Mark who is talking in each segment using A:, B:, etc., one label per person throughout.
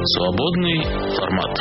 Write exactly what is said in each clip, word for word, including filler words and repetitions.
A: Свободный формат.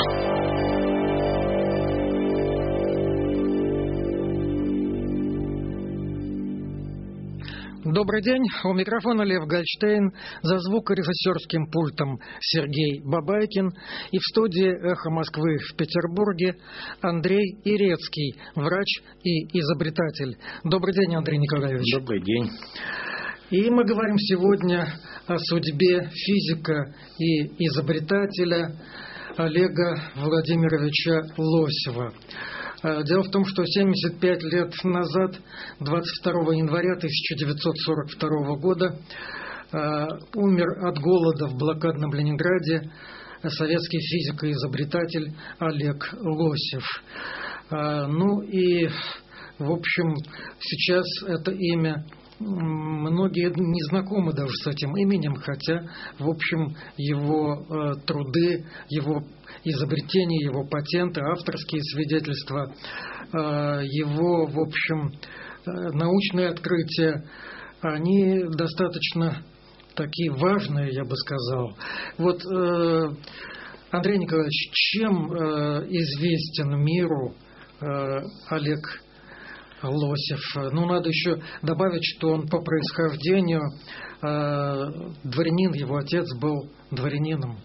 B: Добрый день, у микрофона Лев Гольштейн, за звукорежиссерским пультом Сергей Бабайкин и в студии «Эхо Москвы» в Петербурге Андрей Ирецкий, врач и изобретатель. Добрый день, Андрей Николаевич.
C: Добрый день.
B: И мы говорим сегодня о судьбе физика и изобретателя Олега Владимировича Лосева. Дело в том, что семьдесят пять лет назад, двадцать второго января тысяча девятьсот сорок второго года, умер от голода в блокадном Ленинграде советский физик и изобретатель Олег Лосев. Ну и, в общем, сейчас это имя... Многие не знакомы даже с этим именем, хотя, в общем, его э, труды, его изобретения, его патенты, авторские свидетельства, э, его, в общем, э, научные открытия, они достаточно такие важные, я бы сказал. Вот, э, Андрей Николаевич, чем э, известен миру э, Олег Лосев? Ну, надо еще добавить, что он по происхождению э, дворянин, его отец был дворянином.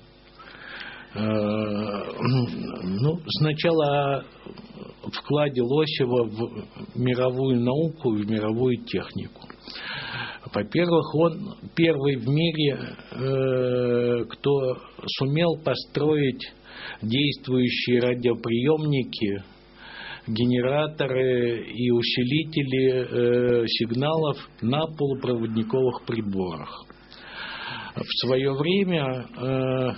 C: Ну, сначала о вкладе Лосева в мировую науку и в мировую технику. Во-первых, он первый в мире, э, кто сумел построить действующие радиоприемники, генераторы и усилители э, сигналов на полупроводниковых приборах. В свое время э, э,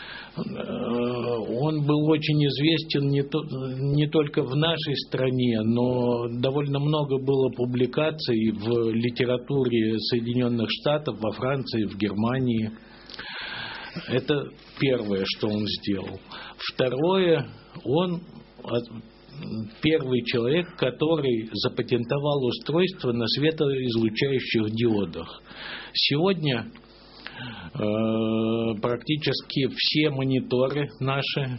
C: он был очень известен не, то, не только в нашей стране, но довольно много было публикаций в литературе Соединенных Штатов, во Франции, в Германии. Это первое, что он сделал. Второе, он... первый человек, который запатентовал устройство на светоизлучающих диодах. Сегодня э, практически все мониторы наши, э,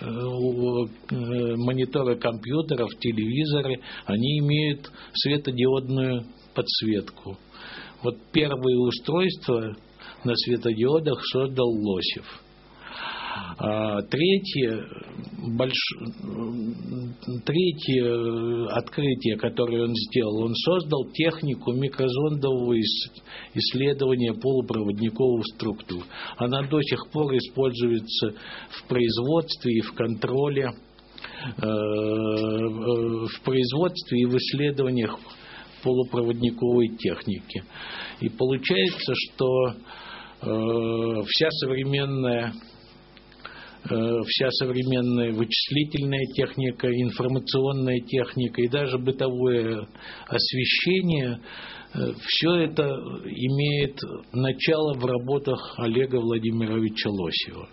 C: мониторы компьютеров, телевизоры, они имеют светодиодную подсветку. Вот первые устройства на светодиодах создал Лосев. Третье, больш... Третье открытие, которое он сделал, он создал технику микрозондового исследования полупроводниковых структур. Она до сих пор используется в производстве и в контроле, в производстве и в исследованиях полупроводниковой техники. И получается, что вся современная вся современная вычислительная техника, информационная техника и даже бытовое освещение, все это имеет начало в работах Олега Владимировича Лосева.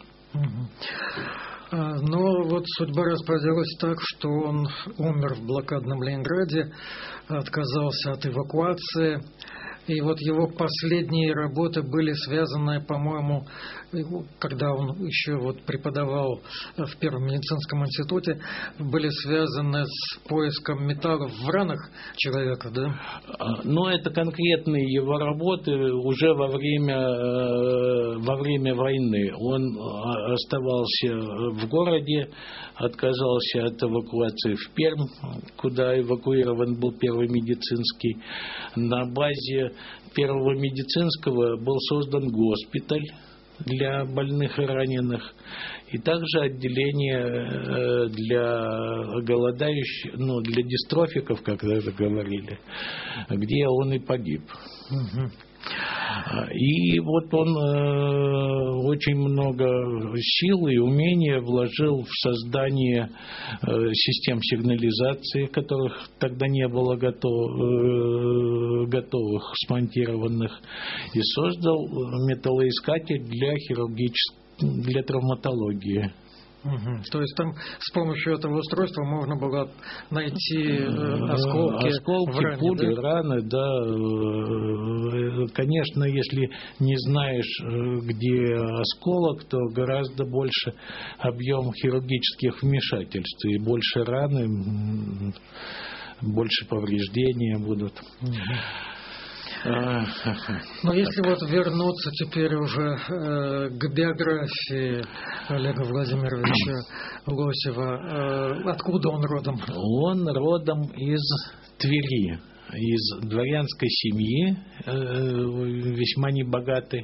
B: Но вот судьба распорядилась так, что он умер в блокадном Ленинграде, отказался от эвакуации. И вот его последние работы были связаны, по-моему, когда он еще вот преподавал в Первом медицинском институте, были связаны с поиском металлов в ранах человека, да?
C: Но это конкретные его работы уже во время, во время войны. Он оставался в городе, отказался от эвакуации в Пермь, куда эвакуирован был Первый медицинский. На базе Первого медицинского был создан госпиталь для больных и раненых, и также отделение для голодающих, ну, для дистрофиков, как это говорили, где он и погиб. Угу. И вот он э, очень много сил и умения вложил в создание э, систем сигнализации, которых тогда не было готов, э, готовых, смонтированных, и создал металлоискатель для хирургической, для травматологии.
B: Угу. То есть там с помощью этого устройства можно было найти э, осколки,
C: осколки,
B: в ране,
C: пули,
B: да?
C: раны, да. Конечно, если не знаешь, где осколок, то гораздо больше объем хирургических вмешательств и больше раны, больше повреждения будут.
B: Угу. Но если вот вернуться теперь уже э, к биографии Олега Владимировича Лосева, э, откуда он родом?
C: Он родом из Твери, из дворянской семьи, э, весьма небогатой.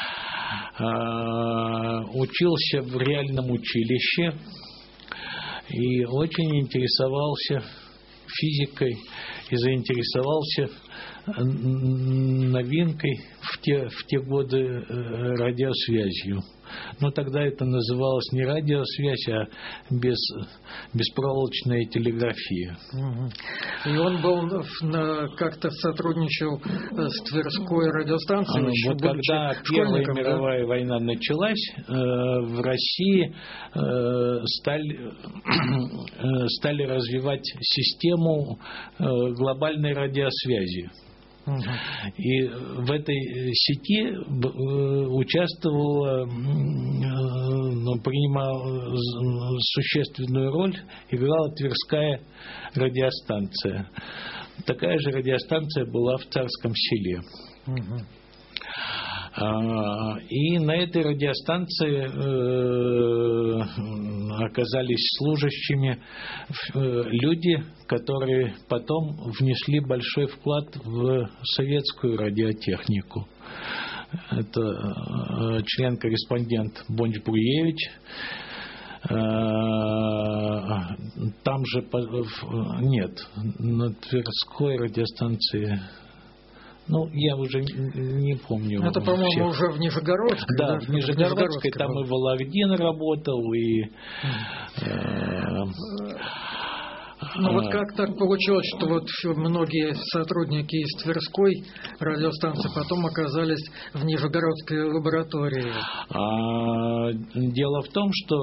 C: Э, учился в реальном училище и очень интересовался физикой и заинтересовался новинкой в те, в те годы радиосвязью. Но тогда это называлось не радиосвязь, а без, беспроволочная телеграфия.
B: Угу. И он был как-то сотрудничал с Тверской радиостанцией.
C: А,
B: еще
C: вот когда Первая мировая да? война началась, в России стали, стали развивать систему глобальной радиосвязи. И в этой сети участвовала, ну, принимала существенную роль, играла Тверская радиостанция. Такая же радиостанция была в Царском Селе. Угу. И на этой радиостанции оказались служащими люди, которые потом внесли большой вклад в советскую радиотехнику. Это член-корреспондент Бонч-Бруевич. Там же, нет, на Тверской радиостанции... Ну, я уже не помню.
B: Это, по-моему,
C: всех.
B: Уже в Нижегородской.
C: Да,
B: да?
C: в Нижегородской, там был. И Вологдин работал, и...
B: Ну вот как так получилось, что вот многие сотрудники из Тверской радиостанции потом оказались в Нижегородской лаборатории?
C: А, дело в том, что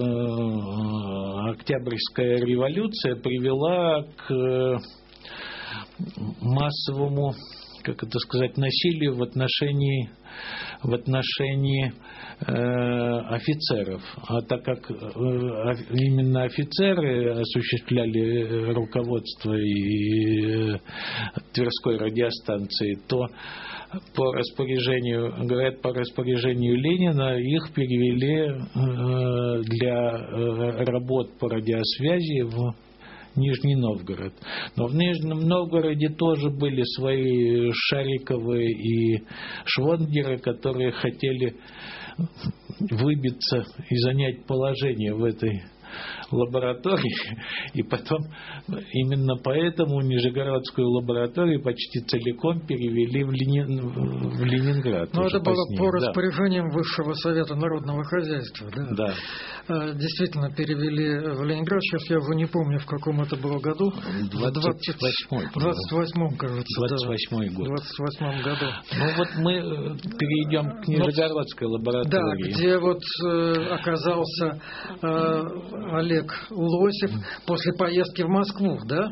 C: э, Октябрьская революция привела к массовому, как это сказать, насилию в отношении, в отношении э, офицеров. А так как э, именно офицеры осуществляли руководство и э, Тверской радиостанции, то по распоряжению, говорят, по распоряжению Ленина их перевели э, для э, работ по радиосвязи в Нижний Новгород. Но в Нижнем Новгороде тоже были свои Шариковы и Швондеры, которые хотели выбиться и занять положение в этой лаборатории, и потом именно поэтому Нижегородскую лабораторию почти целиком перевели в, Ленин, в Ленинград.
B: Но это было
C: позднее.
B: по
C: Да.
B: распоряжениям Высшего совета народного хозяйства, да?
C: Да.
B: Действительно перевели в Ленинград. Сейчас я уже не помню, в каком это было году.
C: двадцать восьмой.
B: В двадцать восьмом, кажется.
C: двадцать восьмой год.
B: В двадцать восьмом году.
C: Ну вот мы перейдем к Нижегородской лаборатории.
B: Да, где вот э, оказался э, Олег Лосев после поездки в Москву, да?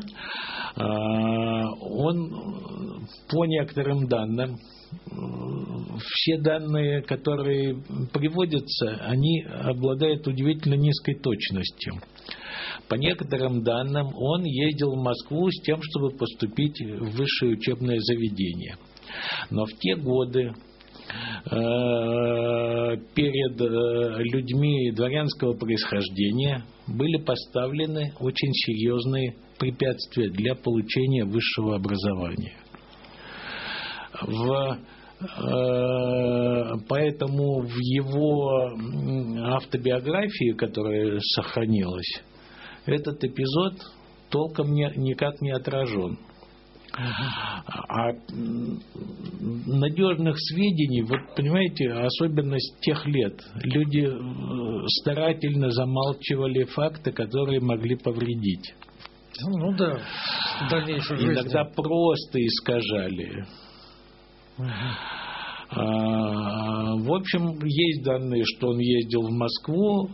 C: Он, по некоторым данным, все данные, которые приводятся, они обладают удивительно низкой точностью. По некоторым данным, он ездил в Москву с тем, чтобы поступить в высшее учебное заведение. Но в те годы перед людьми дворянского происхождения были поставлены очень серьезные препятствия для получения высшего образования. В, поэтому в его автобиографии, которая сохранилась, этот эпизод толком не, никак не отражен. А надежных сведений, вот понимаете, особенность тех лет. Люди старательно замалчивали факты, которые могли повредить.
B: Ну да, в дальнейшей жизни.
C: Иногда просто искажали. Uh-huh. А, в общем, есть данные, что он ездил в Москву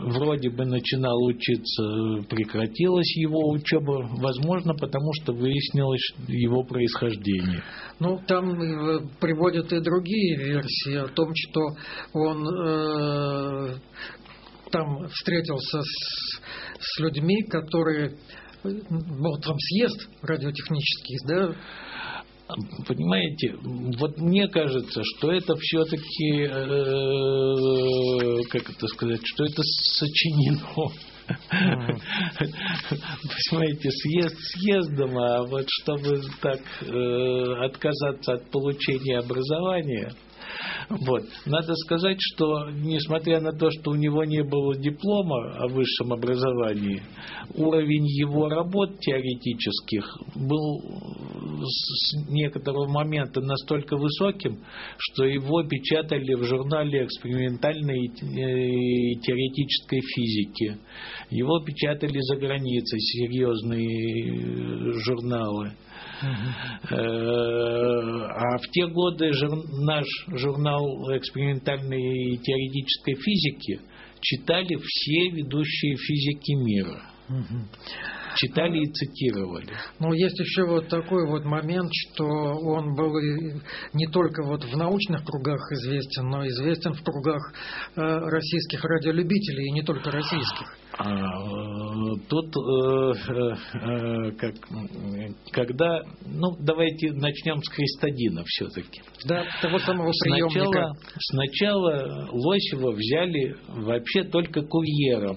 C: вроде бы начинал учиться, прекратилась его учеба, возможно, потому что выяснилось его происхождение.
B: Ну, там э, приводят и другие версии о том, что он э, там встретился с, с людьми, которые... Был там съезд радиотехнический, да?
C: Понимаете, вот мне кажется, что это все-таки, э, как это сказать, что это сочинено. Mm-hmm. Понимаете, съезд съездом, а вот чтобы так э, отказаться от получения образования. Вот. Надо сказать, что несмотря на то, что у него не было диплома о высшем образовании, уровень его работ теоретических был с некоторого момента настолько высоким, что его печатали в журнале экспериментальной и теоретической физики. Его печатали за границей, серьезные журналы. Uh-huh. А в те годы жур, наш журнал экспериментальной и теоретической физики читали все ведущие физики мира. Uh-huh. Читали и цитировали.
B: Но есть еще вот такой вот момент, что он был не только вот в научных кругах известен, но известен в кругах э, российских радиолюбителей, и не только российских.
C: А, тут, э, э, как, когда, ну, давайте начнем с Кристодина все-таки.
B: Да, того самого приемника.
C: Сначала, сначала Лосева взяли вообще только курьером.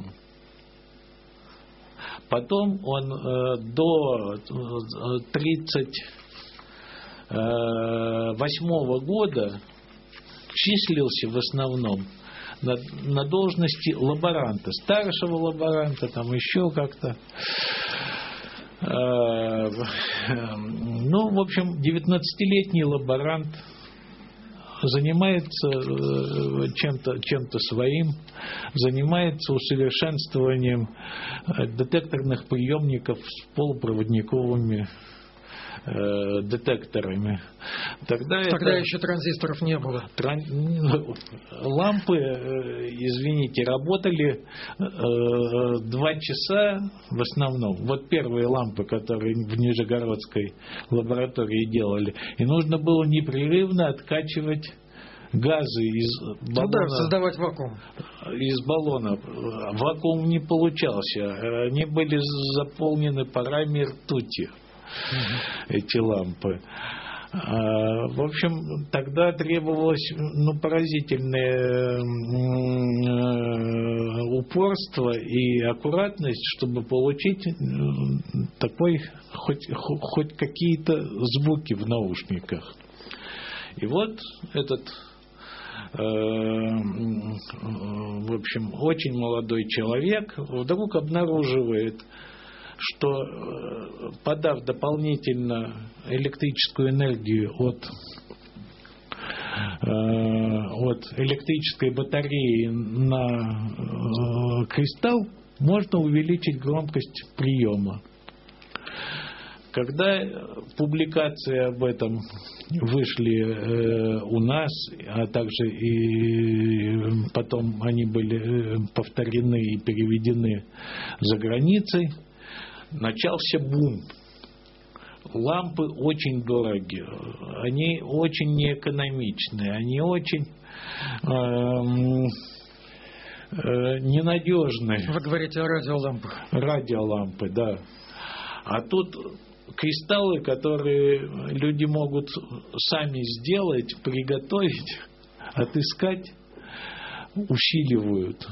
C: Потом он э, до тридцать восьмого года числился в основном на, на должности лаборанта, старшего лаборанта, там еще как-то. Э, ну, в общем, девятнадцатилетний лаборант занимается чем-то, чем-то своим, занимается усовершенствованием детекторных приемников с полупроводниковыми э, детекторами. Тогда,
B: Тогда
C: это,
B: еще транзисторов не было.
C: Тран... Лампы, э, извините, работали э, два часа в основном. Вот первые лампы, которые в Нижегородской лаборатории делали. И нужно было непрерывно откачивать газы из баллона.
B: Ну да, создавать вакуум.
C: Из баллона. Вакуум не получался. Они были заполнены парами ртути, угу. эти лампы. В общем, тогда требовалось ну, поразительное упорство и аккуратность, чтобы получить такой хоть, хоть какие-то звуки в наушниках. И вот этот в общем, очень молодой человек вдруг обнаруживает, что, подав дополнительно электрическую энергию от, от электрической батареи на кристалл, можно увеличить громкость приема. Когда публикации об этом вышли э, у нас, а также и потом они были повторены и переведены за границей, начался бум. Лампы очень дорогие, они очень неэкономичные, они очень э, э, ненадежные.
B: Вы говорите о радиолампах.
C: Радиолампы, да. А тут кристаллы, которые люди могут сами сделать, приготовить, отыскать, усиливают.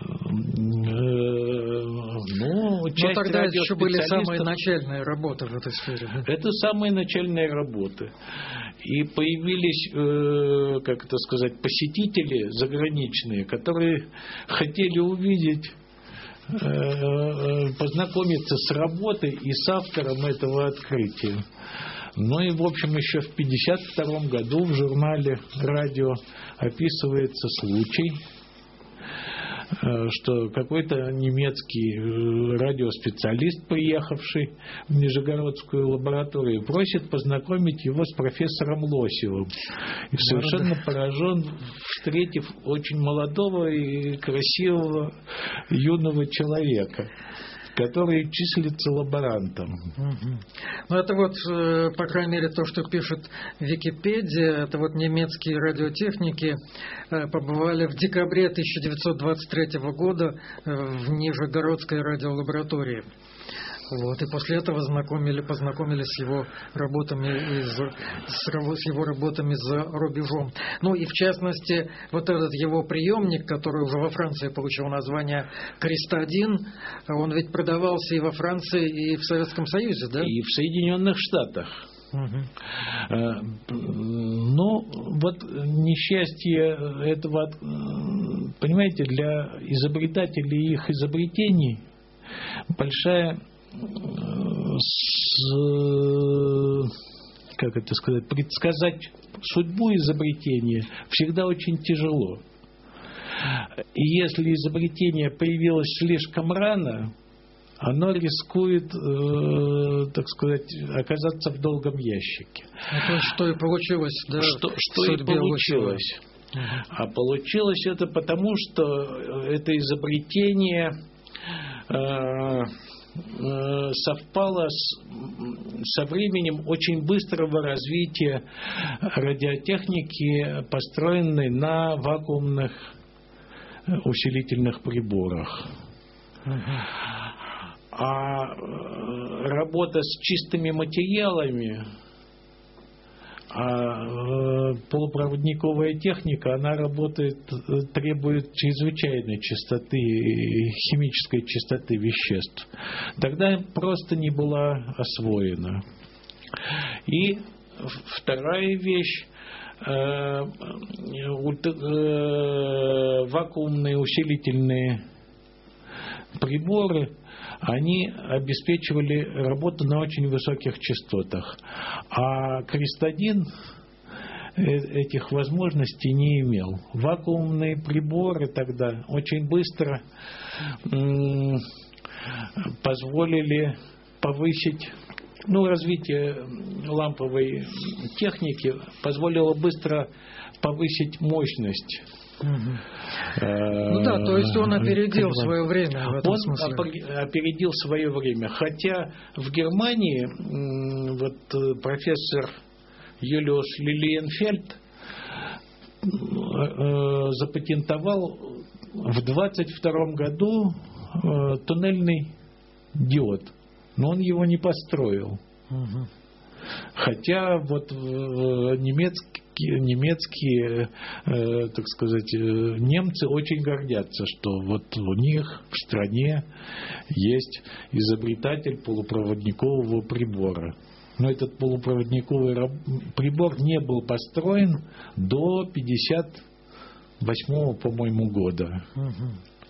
C: Ну, часть
B: Но тогда еще были
C: радиоспециалистов...
B: самые начальные работы в этой сфере. Да?
C: Это самые начальные работы. И появились, э, как это сказать, посетители заграничные, которые хотели увидеть, познакомиться с работой и с автором этого открытия. Ну и, в общем, еще в пятьдесят втором году в журнале «Радио» описывается случай, что какой-то немецкий радиоспециалист, приехавший в Нижегородскую лабораторию, просит познакомить его с профессором Лосевым. И совершенно поражен, встретив очень молодого и красивого юного человека, который числится лаборантом.
B: Угу. Ну, это вот, по крайней мере, то, что пишет Википедия, это вот немецкие радиотехники побывали в декабре тысяча девятьсот двадцать третьего года в Нижегородской радиолаборатории. Вот, и после этого знакомили, познакомились с его работами из, с, с его работами за рубежом. Ну и в частности, вот этот его приемник, который уже во Франции получил название Креста один, он ведь продавался и во Франции, и в Советском Союзе, да?
C: И в Соединенных Штатах. Угу. Ну, вот несчастье этого, понимаете, для изобретателей и их изобретений большая, с, как это сказать, предсказать судьбу изобретения всегда очень тяжело. И если изобретение появилось слишком рано, оно рискует, э, так сказать, оказаться в долгом ящике.
B: Это что и получилось, да?
C: Что, что и получилось. Угу. А получилось это потому, что это изобретение э, совпало с, со временем очень быстрого развития радиотехники, построенной на вакуумных усилительных приборах. А работа с чистыми материалами, а полупроводниковая техника, она работает, требует чрезвычайной чистоты, химической чистоты веществ. Тогда просто не была освоена. И вторая вещь, вакуумные усилительные приборы, они обеспечивали работу на очень высоких частотах. А Крест один этих возможностей не имел. Вакуумные приборы тогда очень быстро позволили повысить, ну, развитие ламповой техники позволило быстро повысить мощность.
B: Угу. Ну да, то есть он опередил свое время в этом
C: он
B: смысле.
C: опередил свое время. Хотя в Германии вот профессор Юлиус Лилиенфельд запатентовал в двадцать втором году туннельный диод, но он его не построил. Угу. Хотя вот немецкий немецкие, э, так сказать, э, немцы очень гордятся, что вот у них в стране есть изобретатель полупроводникового прибора. Но этот полупроводниковый прибор не был построен до пятьдесят восьмого, по-моему, года.
B: Угу.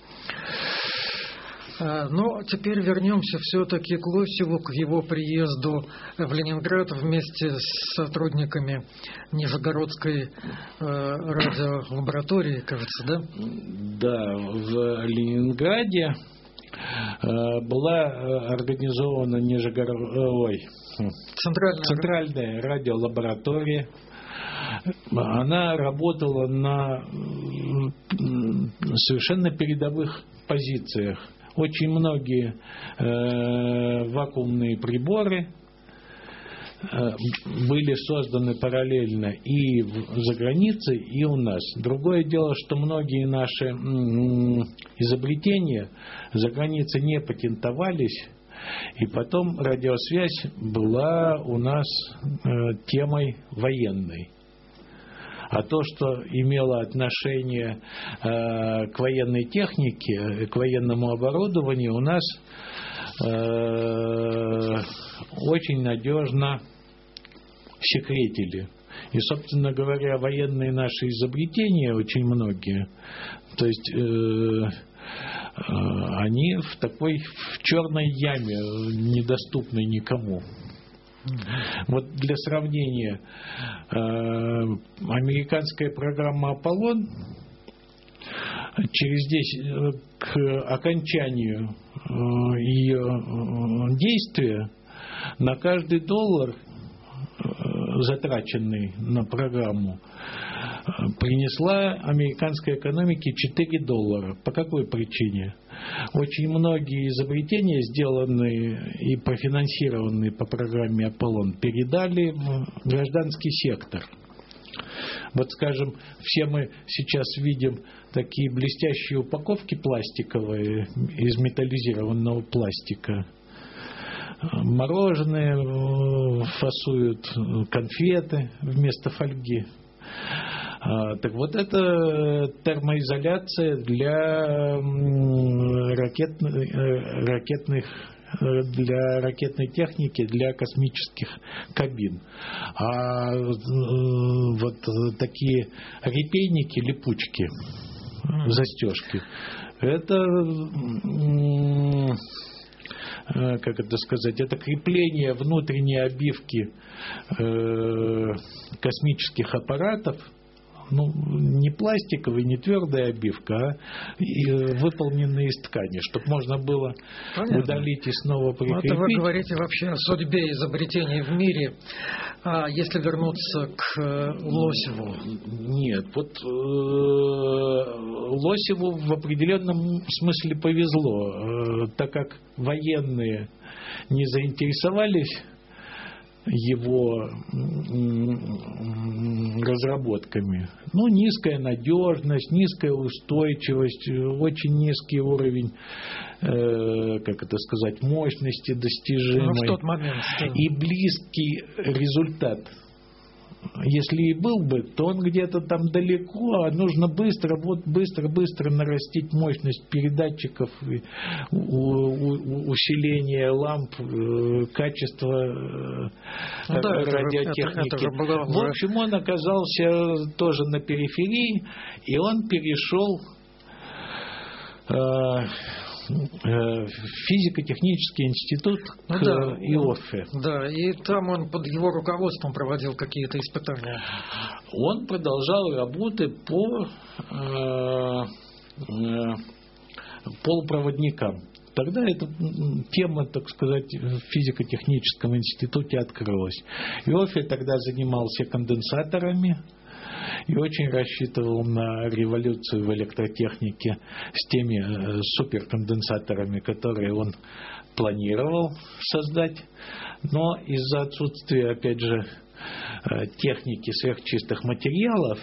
B: Но теперь вернемся все-таки к Лосеву, к его приезду в Ленинград вместе с сотрудниками Нижегородской э, радиолаборатории, кажется, да?
C: Да, в Ленинграде э, была организована Нижегород... Ой,
B: Центральная...
C: Центральная радиолаборатория. Она работала на совершенно передовых позициях. Очень многие э, вакуумные приборы э, были созданы параллельно и в, за границей, и у нас. Другое дело, что многие наши м, изобретения за границей не патентовались, и потом радиосвязь была у нас э, темой военной. А то, что имело отношение э, к военной технике, к военному оборудованию, у нас э, очень надежно секретили. И, собственно говоря, военные наши изобретения, очень многие, то есть э, э, они в такой в черной яме, недоступной никому. Вот для сравнения, американская программа «Аполлон» через десять, к окончанию ее действия на каждый доллар, затраченный на программу, принесла американской экономике четыре доллара. По какой причине? Очень многие изобретения, сделанные и профинансированные по программе «Аполлон», передали в гражданский сектор. Вот, скажем, все мы сейчас видим такие блестящие упаковки пластиковые из металлизированного пластика. Мороженое фасуют, конфеты вместо фольги. Так вот, это термоизоляция для ракетных, ракетных для ракетной техники, для космических кабин. А вот такие репейники, липучки, застежки, это, как это сказать, это крепление внутренней обивки космических аппаратов. Ну, не пластиковая, не твердая обивка, а выполненная из ткани, чтобы можно было Понятно. удалить и снова прикрепить.
B: Это вы говорите вообще о судьбе изобретений в мире. А если вернуться к Лосеву?
C: Нет, вот э, Лосеву в определенном смысле повезло, э, так как военные не заинтересовались его разработками. Ну, низкая надежность, низкая устойчивость, очень низкий уровень, э, как это сказать, мощности достижимой.
B: Ну, в тот момент, что...
C: И близкий результат. Если и был бы, то он где-то там далеко, а нужно быстро, вот быстро-быстро нарастить мощность передатчиков, у, у, усиление ламп, качество ну, да, радиотехники. Это, это, это было... В общем, он оказался тоже на периферии, и он перешел э, физико-технический институт
B: ну,
C: к
B: да,
C: ИОФе.
B: Да, и там он под его руководством проводил какие-то испытания.
C: Он продолжал работы по э, э, полупроводникам. Тогда эта тема, так сказать, в физико-техническом институте открылась. ИОФе тогда занимался конденсаторами и очень рассчитывал на революцию в электротехнике с теми суперконденсаторами, которые он планировал создать. Но из-за отсутствия, опять же, техники сверхчистых материалов,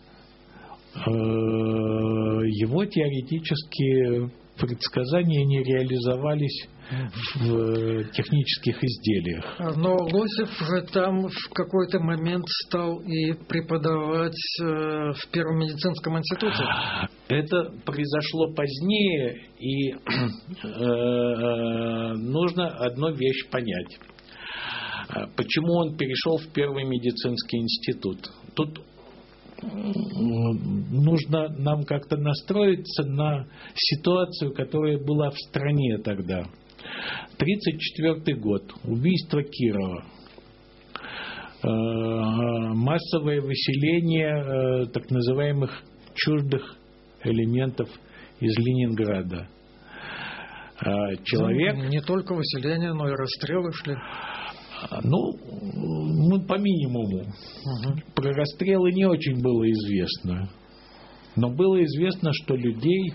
C: его теоретические предсказания не реализовались в технических изделиях.
B: Но Лосев же там в какой-то момент стал и преподавать в Первом медицинском институте.
C: Это произошло позднее, и э, нужно одну вещь понять. Почему он перешел в Первый медицинский институт? Тут нужно нам как-то настроиться на ситуацию, которая была в стране тогда. тридцать четвёртый год. Убийство Кирова. Массовое выселение так называемых чуждых элементов из Ленинграда. Человек...
B: Ну, не только выселение, но и расстрелы шли.
C: Ну, мы по минимуму. Угу. Про расстрелы не очень было известно. Но было известно, что людей,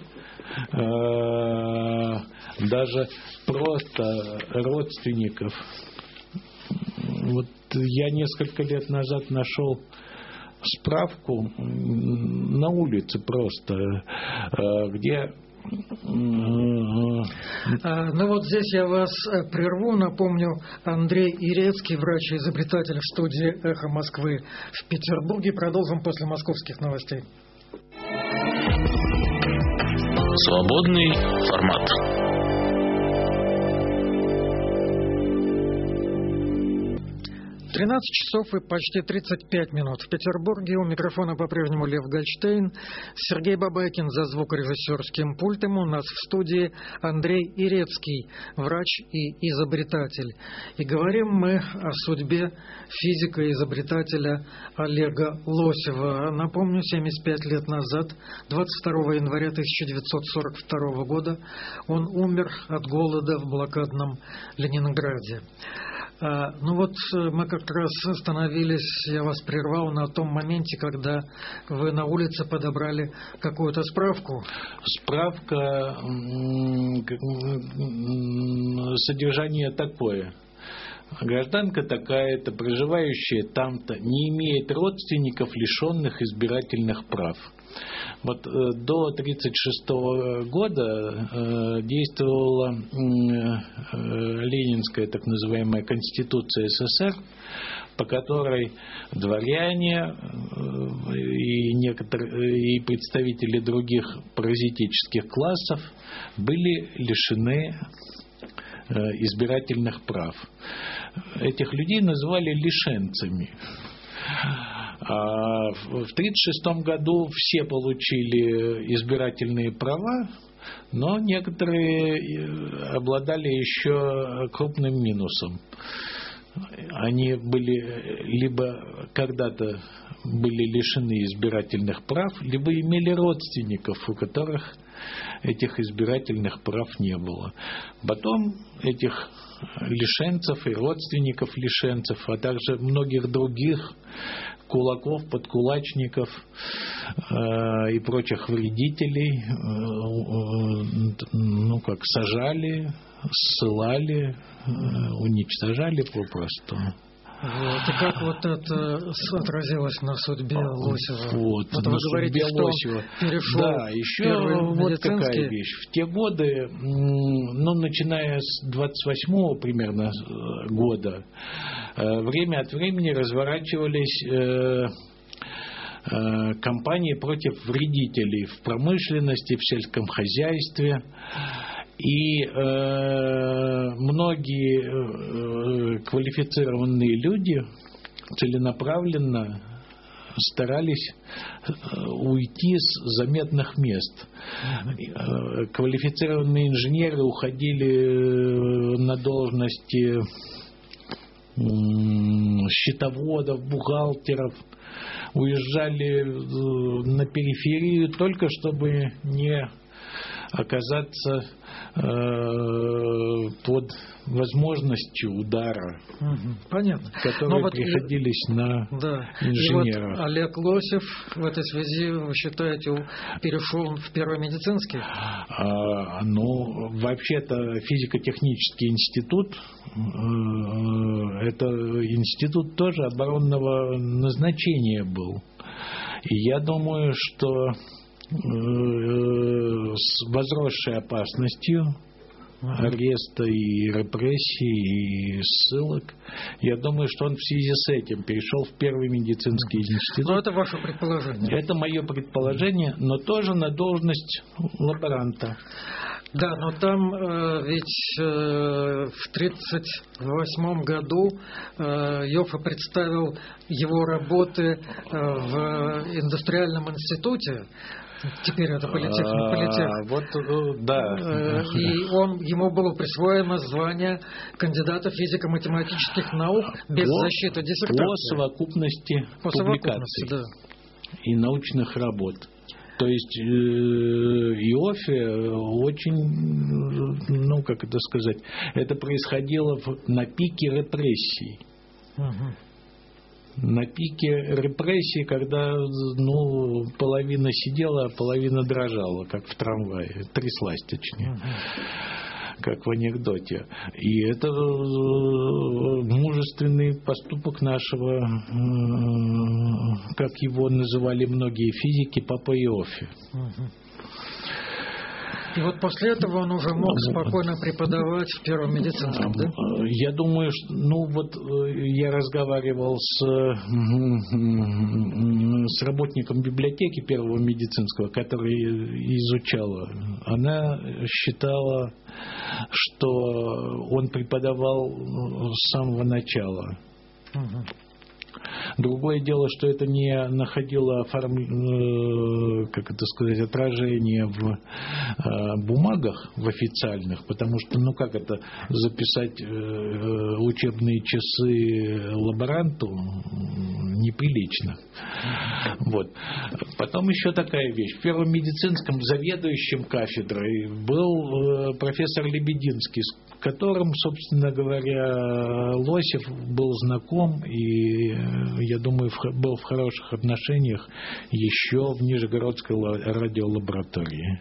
C: э, даже просто родственников, вот я несколько лет назад нашел справку на улице просто, э, где...
B: Ну вот здесь я вас прерву. Напомню, Андрей Ирецкий, врач и изобретатель, в студии «Эхо Москвы» в Петербурге. Продолжим после московских новостей.
A: Свободный формат.
B: тринадцать часов и почти тридцать пять минут в Петербурге. У микрофона по-прежнему Лев Гольштейн. Сергей Бабайкин за звукорежиссерским пультом. У нас в студии Андрей Ирецкий, врач и изобретатель. И говорим мы о судьбе физика и изобретателя Олега Лосева. Напомню, семьдесят пять лет назад, двадцать второго января тысяча девятьсот сорок второго года, он умер от голода в блокадном Ленинграде. Ну вот мы как раз остановились, я вас прервал на том моменте, когда вы на улице подобрали какую-то справку.
C: Справка, содержание такое. Гражданка такая-то, проживающая там-то, не имеет родственников, лишенных избирательных прав. Вот э, до тридцать шестого года э, действовала э, Ленинская так называемая Конституция СССР, по которой дворяне э, и, некоторые, и представители других паразитических классов были лишены э, избирательных прав. Этих людей называли лишенцами. А в тридцать шестом году все получили избирательные права, но некоторые обладали еще крупным минусом. Они были либо когда-то были лишены избирательных прав, либо имели родственников, у которых этих избирательных прав не было. Потом этих лишенцев и родственников лишенцев, а также многих других кулаков, подкулачников э, и прочих вредителей, э, э, ну как, сажали, ссылали, э, уничтожали попросту.
B: Вот. И как вот это отразилось на судьбе Лосева?
C: Вот,
B: вот
C: на
B: вы
C: судьбе
B: говорите, что
C: Лосева.
B: Перешел
C: да, еще вот какая вещь. В те годы, ну, начиная с двадцать восьмого примерно года, время от времени разворачивались э, э, кампании против вредителей в промышленности, в сельском хозяйстве. И э, многие э, квалифицированные люди целенаправленно старались уйти с заметных мест. Э, квалифицированные инженеры уходили на должности э, счетоводов, бухгалтеров, уезжали на периферию только чтобы не оказаться под возможностью удара,
B: угу, понятно.
C: которые
B: вот
C: приходились и, на
B: да,
C: инженеров.
B: И вот Олег Лосев в этой связи, вы считаете, перешел в Первый медицинский?
C: А, ну, вообще-то физико-технический институт, это институт тоже оборонного назначения был. И я думаю, что с возросшей опасностью ареста и репрессий и ссылок, я думаю, что он в связи с этим перешел в Первый медицинский институт.
B: Но это ваше предположение.
C: Это мое предположение, но тоже на должность лаборанта.
B: Да, но там э, ведь э, в тридцать восьмом году э, Йоффе представил его работы э, в индустриальном институте. Теперь это политехник, политех.
C: А, вот, да.
B: И он, ему было присвоено звание кандидата физико-математических наук без по, защиты диссертации.
C: По совокупности
B: по
C: публикаций,
B: да,
C: и научных работ. То есть э, Иоффе очень, ну как это сказать, это происходило в, на пике репрессий.
B: Угу.
C: На пике репрессий, когда ну, половина сидела, а половина дрожала, как в трамвае, тряслась точнее, uh-huh. как в анекдоте. И это мужественный поступок нашего, как его называли многие физики, папы Иоффе.
B: Uh-huh. И вот после этого он уже мог спокойно преподавать в Первом медицинском, да?
C: Я думаю, что, ну вот я разговаривал с, с работником библиотеки Первого медицинского, который изучала. Она считала, что он преподавал с самого начала.
B: Угу.
C: Другое дело, что это не находило оформ... как это сказать, отражение в э, бумагах, в официальных, потому что, ну как это, записать э, учебные часы лаборанту неприлично. Вот. Потом еще такая вещь. В первом медицинском заведующим кафедрой был э, профессор Лебединский, с которым, собственно говоря, Лосев был знаком и, я думаю, был в хороших отношениях еще в Нижегородской радиолаборатории.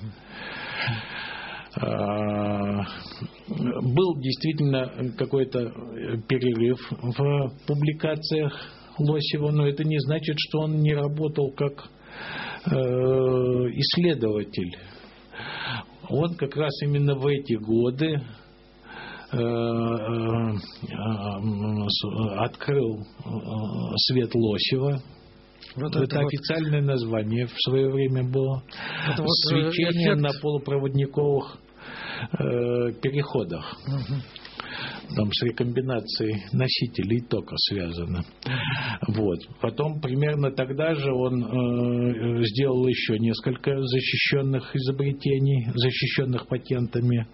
C: Был действительно какой-то перерыв в публикациях Лосева, но это не значит, что он не работал как исследователь. Он как раз именно в эти годы открыл свет Лосева. Вот это, это вот официальное название в свое время было. Это свечение вот на полупроводниковых э, переходах. Угу. Там с рекомбинацией носителей тока связано. Угу. Вот. Потом примерно тогда же он э, сделал еще несколько защищенных изобретений, защищенных патентами.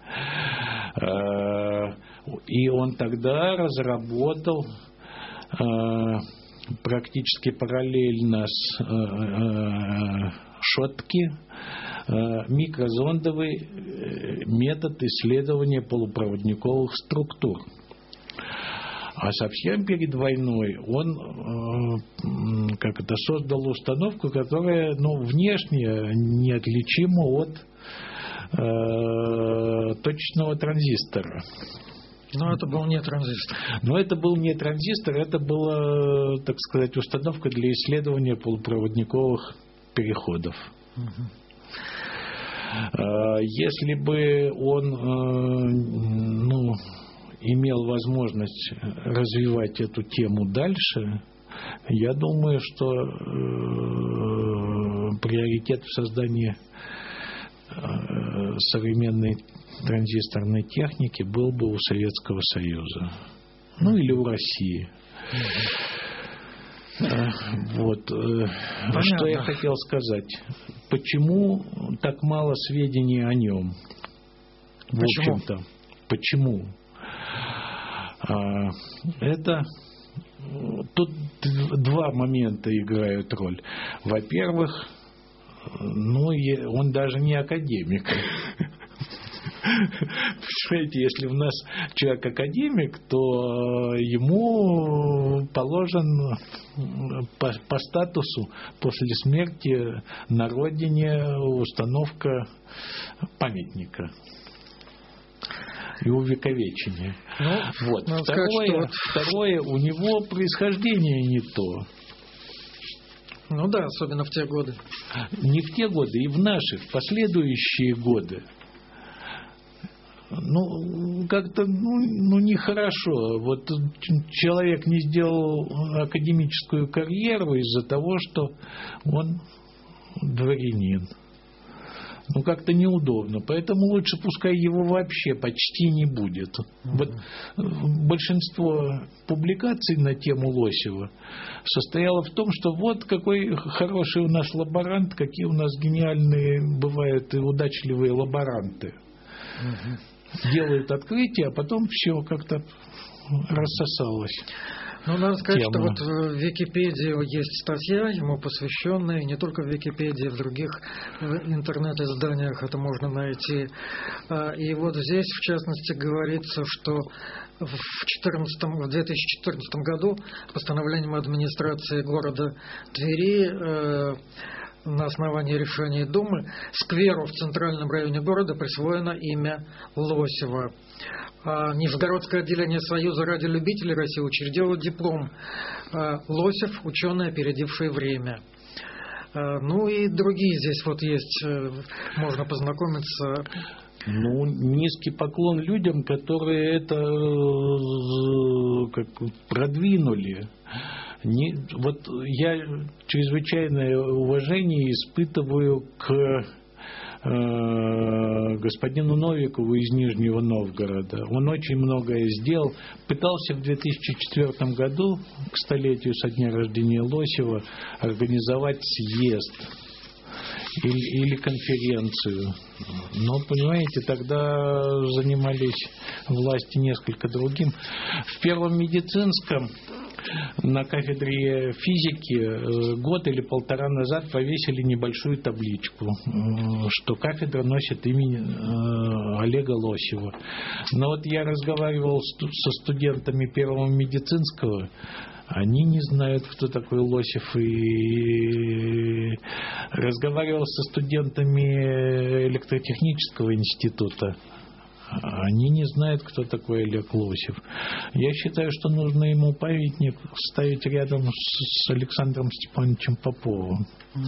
C: Э, и он тогда разработал э, практически параллельно с э, э, Шотки э, микрозондовый метод исследования полупроводниковых структур. А совсем перед войной он э, как это, создал установку, которая, ну, внешне неотличима от э, точечного транзистора.
B: Но это был не транзистор.
C: Но это был не транзистор, это была, так сказать, установка для исследования полупроводниковых переходов. Угу. Если бы он, ну, имел возможность развивать эту тему дальше, я думаю, что приоритет в создании современной транзисторной техники был бы у Советского Союза. Ну или у России. Вот. Понятно. Что я хотел сказать. Почему так мало сведений о нем? В
B: Почему?
C: общем-то. Почему? Это... Тут два момента играют роль. Во-первых, ну, он даже не академик. Понимаете, если у нас человек академик, то ему положен по, по статусу после смерти на родине установка памятника и увековечения. Ну, вот. Второе, сказать, вот... второе, у него происхождение не то.
B: Ну да, особенно в те годы.
C: Не в те годы, и в наши, в последующие годы. Ну, как-то, ну, ну, нехорошо. Вот человек не сделал академическую карьеру из-за того, что он дворянин. Ну, как-то неудобно. Поэтому лучше пускай его вообще почти не будет. Mm-hmm. Вот большинство публикаций на тему Лосева состояло в том, что вот какой хороший у нас лаборант, какие у нас гениальные бывают и удачливые лаборанты. Mm-hmm. Делают открытие, а потом все как-то рассосалось.
B: Ну, надо сказать, тема. Что вот в Википедии есть статья, ему посвященная, не только в Википедии, в других интернет-изданиях это можно найти. И вот здесь, в частности, говорится, что в, в две тысячи четырнадцатом году постановлением администрации города Твери на основании решения Думы скверу в центральном районе города присвоено имя Лосева. А Нижегородское отделение Союза радиолюбителей России учредило диплом «Лосев. Ученый, опередивший время». Ну и другие здесь вот есть, можно познакомиться.
C: Ну, низкий поклон людям, которые это как продвинули. Не, вот я чрезвычайное уважение испытываю к господину Новикову из Нижнего Новгорода. Он очень многое сделал. Пытался в две тысячи четвёртом году, к столетию со дня рождения Лосева, организовать съезд или, или конференцию. Но, понимаете, тогда занимались власти несколько другим. В первом медицинском на кафедре физики год или полтора назад повесили небольшую табличку, что кафедра носит имя Олега Лосева. Но вот я разговаривал со студентами первого медицинского, они не знают, кто такой Лосев, и разговаривал со студентами электротехнического института. Они не знают, кто такой Олег Лосев. Я считаю, что нужно ему памятник ставить рядом с Александром Степановичем Поповым.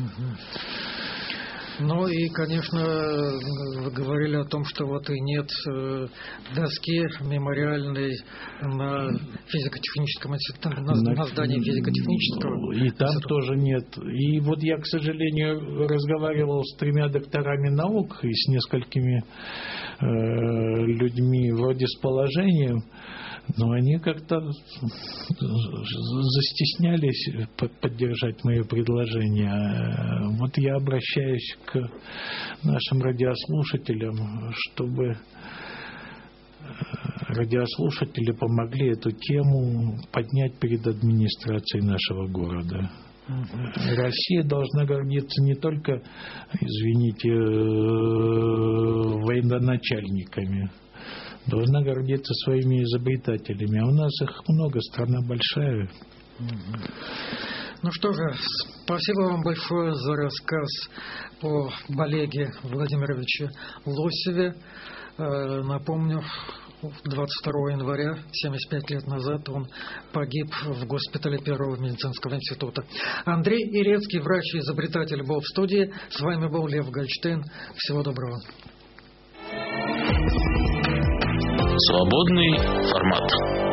B: Ну и, конечно, вы говорили о том, что вот и нет доски мемориальной на физико-техническом институте, на, на здании физико-технического.
C: И там
B: института.
C: тоже нет. И вот я, к сожалению, разговаривал с тремя докторами наук и с несколькими э, людьми вроде с положением, но они как-то застеснялись поддержать мое предложение. Вот я обращаюсь к нашим радиослушателям, чтобы радиослушатели помогли эту тему поднять перед администрацией нашего города. Россия должна гордиться не только, извините, военачальниками, должна гордиться своими изобретателями. А у нас их много, страна большая.
B: Ну что же, спасибо вам большое за рассказ о Олеге Владимировиче Лосеве. Напомню, двадцать второго января, семьдесят пять лет назад, он погиб в госпитале Первого медицинского института. Андрей Ирецкий, врач-изобретатель, был в студии. С вами был Лев Гольштейн. Всего доброго.
A: Свободный формат.